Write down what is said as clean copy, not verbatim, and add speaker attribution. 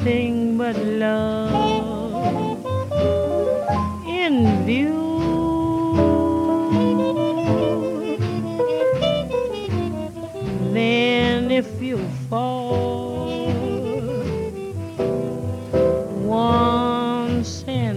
Speaker 1: anything but love in view. Then if you fall once in